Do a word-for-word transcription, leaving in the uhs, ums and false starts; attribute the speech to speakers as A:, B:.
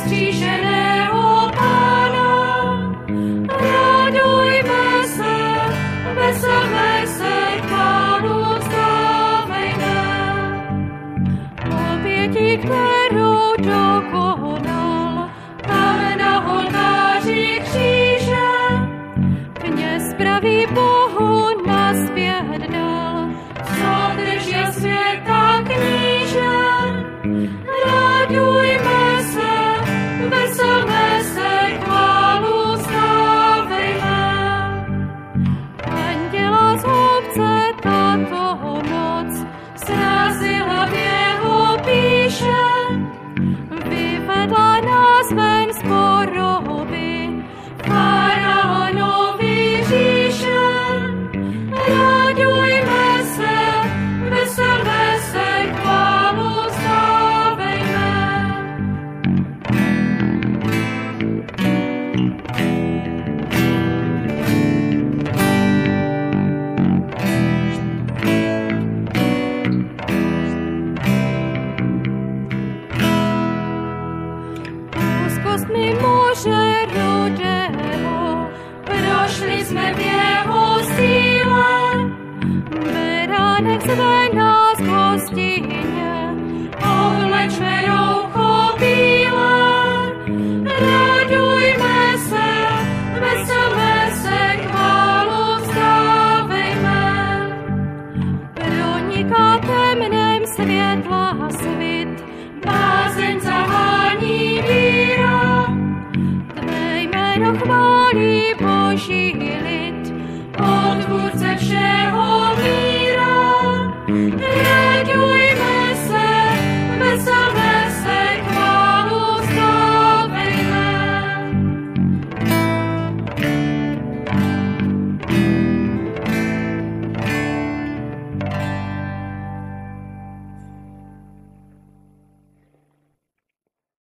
A: vzkříšeného Pána. Radujme se, veselme se, chválu vzdávejme. Oběti, kterou dokonal, tam na oltáři kříže, kněz pravý Bohu nazpět dal, co držel světa kníže. Radujme se, veselme se, chválu vzdávejme. Anděla z obce tato noc srazila v jeho píše, vyvedla nás ven z poroby faraonovi říše. Radujme se, veselme se, chválu vzdávejme. Úzkostmi muže rudého, prošli jsme v jeho síle. Beránek zve nás k hostině, oblečme roucho bílé. Radujme se, veselme se, chválu vzdávejme. Proniká temném světě